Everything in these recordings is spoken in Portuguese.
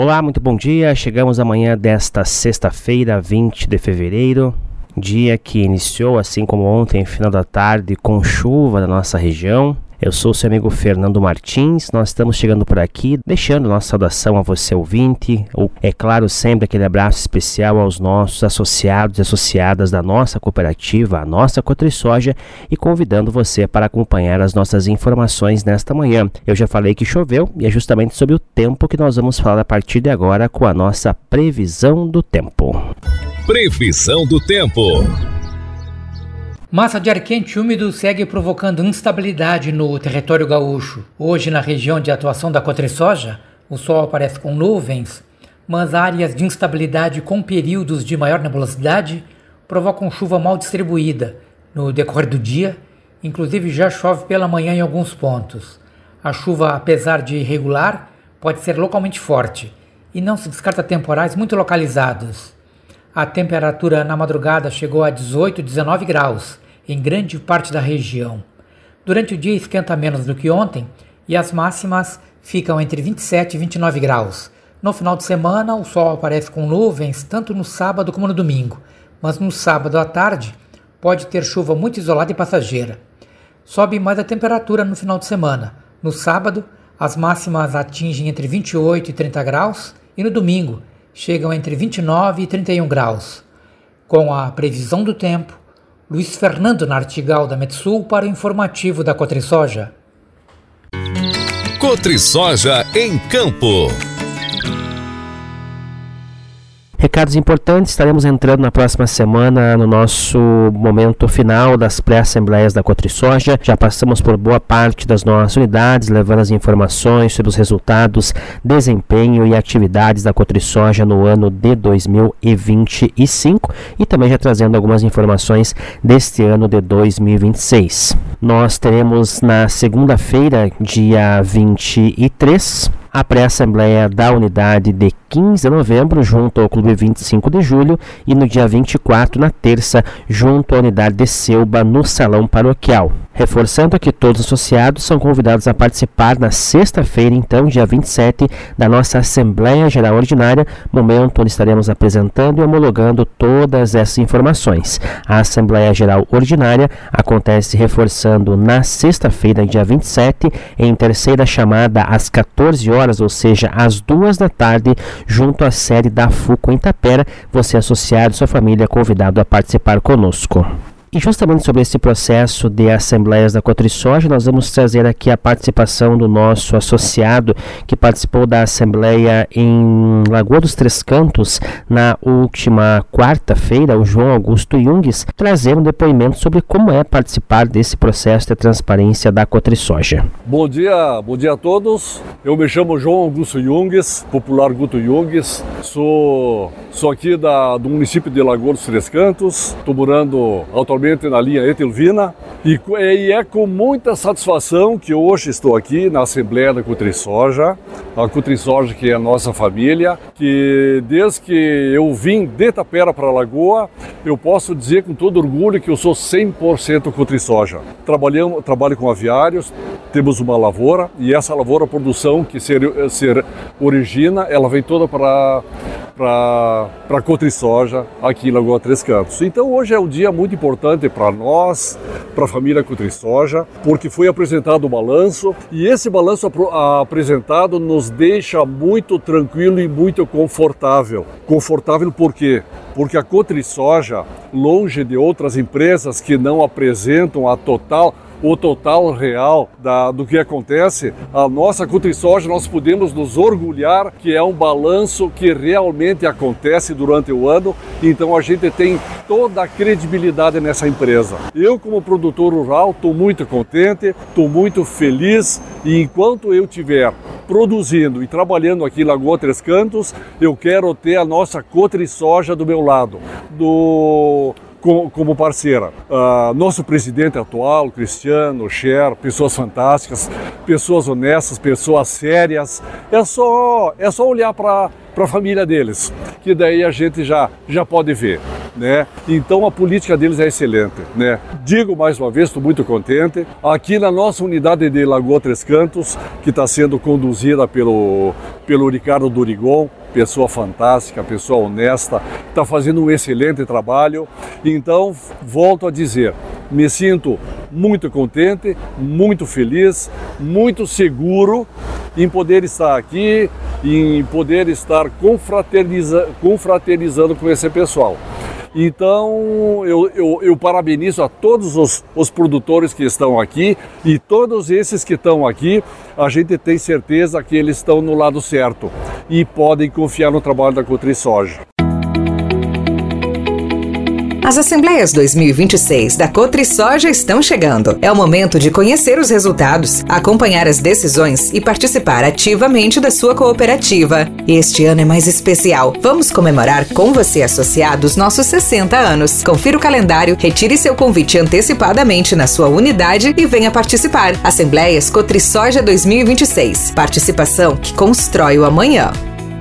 Olá, muito bom dia. Chegamos amanhã desta sexta-feira, 20 de fevereiro, dia que iniciou, assim como ontem, final da tarde, com chuva na nossa região. Eu sou o seu amigo Fernando Martins, nós estamos chegando por aqui, deixando nossa saudação a você ouvinte, ou é claro sempre aquele abraço especial aos nossos associados e associadas da nossa cooperativa, a nossa Cotrisoja, e convidando você para acompanhar as nossas informações nesta manhã. Eu já falei que choveu e é justamente sobre o tempo que nós vamos falar a partir de agora com a nossa previsão do tempo. Previsão do tempo. Massa de ar quente úmido segue provocando instabilidade no território gaúcho. Hoje, na região de atuação da Cotrisoja, o sol aparece com nuvens, mas áreas de instabilidade com períodos de maior nebulosidade provocam chuva mal distribuída no decorrer do dia, inclusive já chove pela manhã em alguns pontos. A chuva, apesar de irregular, pode ser localmente forte e não se descarta temporais muito localizados. A temperatura na madrugada chegou a 18, 19 graus em grande parte da região. Durante o dia esquenta menos do que ontem e as máximas ficam entre 27 e 29 graus. No final de semana, o sol aparece com nuvens tanto no sábado como no domingo, mas no sábado à tarde pode ter chuva muito isolada e passageira. Sobe mais a temperatura no final de semana. No sábado, as máximas atingem entre 28 e 30 graus e no domingo chegam entre 29 e 31 graus. Com a previsão do tempo, Luiz Fernando Nartigal da Metsul para o informativo da Cotrisoja. Cotrisoja em campo. Recados importantes, estaremos entrando na próxima semana no nosso momento final das pré-assembleias da Cotrisoja. Já passamos por boa parte das nossas unidades, levando as informações sobre os resultados, desempenho e atividades da Cotrisoja no ano de 2025 e também já trazendo algumas informações deste ano de 2026. Nós teremos na segunda-feira, dia 23, a pré-assembleia da unidade de 15 de novembro, junto ao Clube 25 de julho, e no dia 24, na terça, junto à unidade de Selba, no Salão Paroquial. Reforçando que todos os associados são convidados a participar na sexta-feira, então, dia 27, da nossa Assembleia Geral Ordinária, momento onde estaremos apresentando e homologando todas essas informações. A Assembleia Geral Ordinária acontece reforçando na sexta-feira, dia 27, em terceira chamada às 14 horas, ou seja, às 2 da tarde, junto à sede da FUCO em Tapera. Você associado e sua família convidado a participar conosco. E justamente sobre esse processo de assembleias da Cotrisoja, nós vamos trazer aqui a participação do nosso associado que participou da assembleia em Lagoa dos Três Cantos na última quarta-feira, o João Augusto Jungues, trazer um depoimento sobre como é participar desse processo de transparência da Cotrisoja. Bom dia a todos. Eu me chamo João Augusto Jungues, popular Guto Jungues. Sou aqui do município de Lagoa dos Três Cantos. Estou morando atualmente na linha Etelvina e é com muita satisfação que hoje estou aqui na Assembleia da Cotrisoja, a Cotrisoja que é a nossa família, que desde que eu vim de Tapera para Lagoa, eu posso dizer com todo orgulho que eu sou 100% Cotrisoja. Trabalho com aviários, temos uma lavoura e essa lavoura, a produção que se origina, ela vem toda para a Cotrisoja aqui em Lagoa Três Cantos. Então hoje é um dia muito importante para nós, para a família Cotrisoja, porque foi apresentado o balanço e esse balanço apresentado nos deixa muito tranquilo e muito confortável. Confortável por quê? Porque a Cotrisoja, longe de outras empresas que não apresentam o total real do que acontece, a nossa Cotrisoja, nós podemos nos orgulhar que é um balanço que realmente acontece durante o ano, então a gente tem toda a credibilidade nessa empresa. Eu, como produtor rural, estou muito contente, estou muito feliz e enquanto eu estiver produzindo e trabalhando aqui em Lagoa Três Cantos, eu quero ter a nossa Cotrisoja do meu lado, como parceira. Nosso presidente atual, Cristiano, Cher, pessoas fantásticas, pessoas honestas, pessoas sérias. É só olhar para a família deles, que daí a gente já pode ver. né? Então a política deles é excelente, né? Digo mais uma vez, estou muito contente. Aqui na nossa unidade de Lagoa Três Cantos, que está sendo conduzida pelo Ricardo Durigon, pessoa fantástica, pessoa honesta, está fazendo um excelente trabalho. Então, volto a dizer, me sinto muito contente, muito feliz, muito seguro em poder estar aqui, em poder estar confraternizando com esse pessoal. Então, eu parabenizo a todos os produtores que estão aqui, e todos esses que estão aqui, a gente tem certeza que eles estão no lado certo e podem confiar no trabalho da Cotrisoja. As Assembleias 2026 da Cotrisoja estão chegando. É o momento de conhecer os resultados, acompanhar as decisões e participar ativamente da sua cooperativa. Este ano é mais especial. Vamos comemorar com você, associado, os nossos 60 anos. Confira o calendário, retire seu convite antecipadamente na sua unidade e venha participar. Assembleias Cotrisoja 2026. Participação que constrói o amanhã.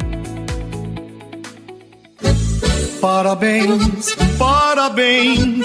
Parabéns, parabéns,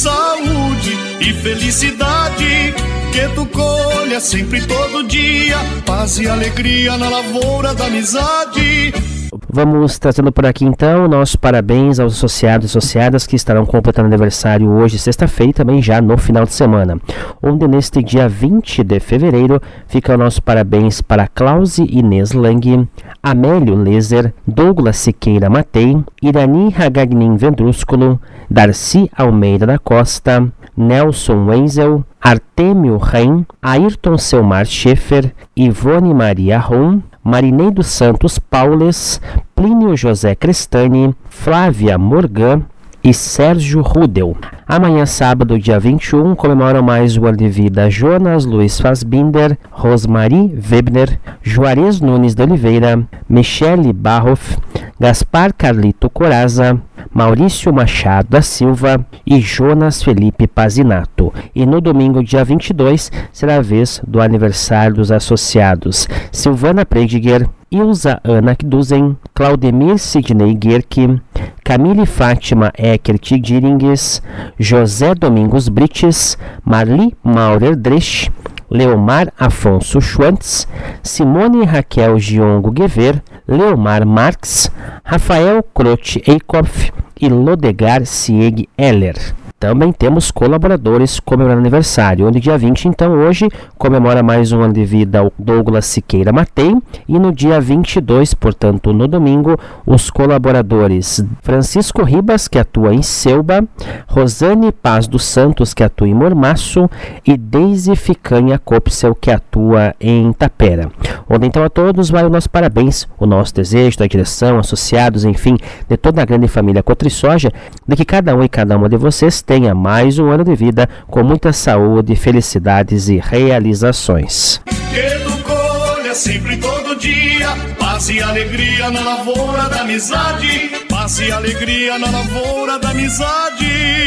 saúde e felicidade, que tu colha sempre todo dia, paz e alegria na lavoura da amizade. Vamos trazendo por aqui então o nosso parabéns aos associados e associadas que estarão completando aniversário hoje, sexta-feira, e também já no final de semana. Onde neste dia 20 de fevereiro fica o nosso parabéns para Clause Inês Lang, Amélio Lezer, Douglas Siqueira Matei, Irani Hagagnin Vendrúsculo, Darcy Almeida da Costa, Nelson Wenzel, Artêmio Reim, Ayrton Selmar Schaefer, Ivone Maria Ron, Marinei dos Santos Paules, Plínio José Crestani, Flávia Morgan e Sérgio Rudel. Amanhã, sábado, dia 21, comemoram mais o ano de vida Jonas Luiz Fassbinder, Rosmari Webner, Juarez Nunes de Oliveira, Michele Barroff, Gaspar Carlito Coraza, Maurício Machado da Silva e Jonas Felipe Pazinato. E no domingo, dia 22, será a vez do aniversário dos associados Silvana Prediger, Ilza Ana Kduzen, Claudemir Sidney Guerque, Camille Fátima Eckert Diringues, José Domingos Brites, Marli Maurer Dresch, Leomar Afonso Schwantz, Simone Raquel Giongo Guever, Leomar Marx, Rafael Croce Eikopf e Lodegar Sieg Heller. Também temos colaboradores comemorando aniversário, onde dia 20, então, hoje, comemora mais um ano de vida o Douglas Siqueira Matei, e no dia 22, portanto, no domingo, os colaboradores Francisco Ribas, que atua em Selba, Rosane Paz dos Santos, que atua em Mormaço, e Deise Ficanha Copsel, que atua em Tapera. Onde, então, a todos vai o nosso parabéns, o nosso desejo da direção, associados, enfim, de toda a grande família Cotrisoja, de que cada um e cada uma de vocês tenha mais um ano de vida com muita saúde, felicidades e realizações. Que tu colha sempre todo dia, paz e alegria na lavoura da amizade, paz e alegria na lavoura da amizade.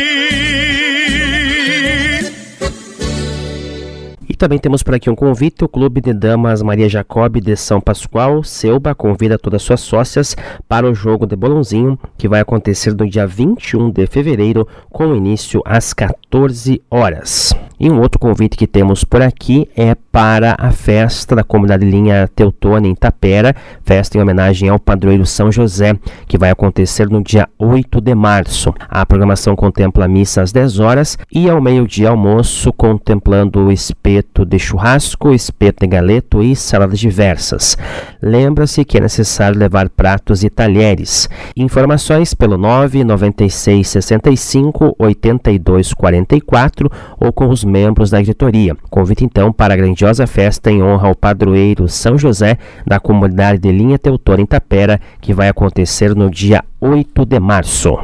E também temos por aqui um convite, o Clube de Damas Maria Jacob de São Pascoal, Selba, convida todas as suas sócias para o jogo de bolãozinho, que vai acontecer no dia 21 de fevereiro, com início às 14 horas. E um outro convite que temos por aqui é para a festa da comunidade Linha Teutônia em Tapera, festa em homenagem ao padroeiro São José, que vai acontecer no dia 8 de março. A programação contempla a missa às 10 horas e ao meio-dia almoço, contemplando o espeto de churrasco, espeto de galeto e saladas diversas. Lembra-se que é necessário levar pratos e talheres. Informações pelo 996 65 82 44 ou com os membros da diretoria. Convite então para a grandiosa festa em honra ao padroeiro São José da comunidade de Linha Teutônia em Tapera, que vai acontecer no dia 8 de março.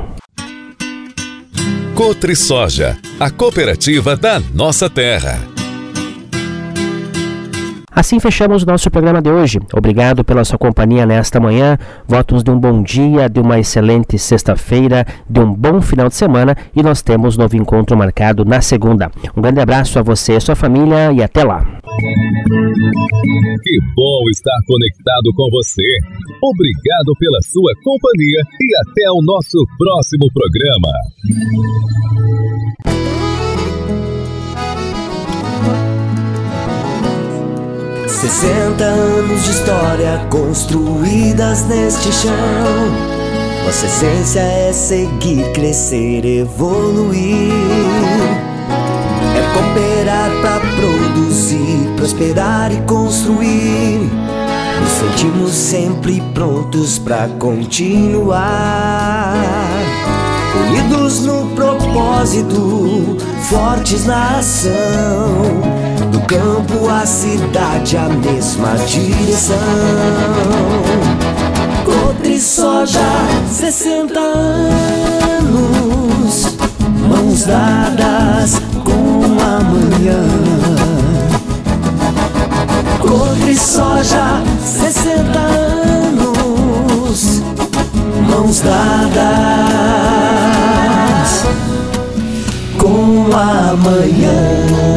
Cotrisoja, a cooperativa da nossa terra. Assim fechamos o nosso programa de hoje. Obrigado pela sua companhia nesta manhã. Votos de um bom dia, de uma excelente sexta-feira, de um bom final de semana e nós temos novo encontro marcado na segunda. Um grande abraço a você e a sua família e até lá. Que bom estar conectado com você. Obrigado pela sua companhia e até o nosso próximo programa. 60 anos de história construídas neste chão. Nossa essência é seguir, crescer, evoluir. É cooperar pra produzir, prosperar e construir. Nos sentimos sempre prontos pra continuar. Unidos no propósito, fortes na ação. Do campo à cidade, a mesma direção. Cotrisoja, 60 anos, mãos dadas com amanhã. Cotrisoja, 60 anos, mãos dadas com amanhã.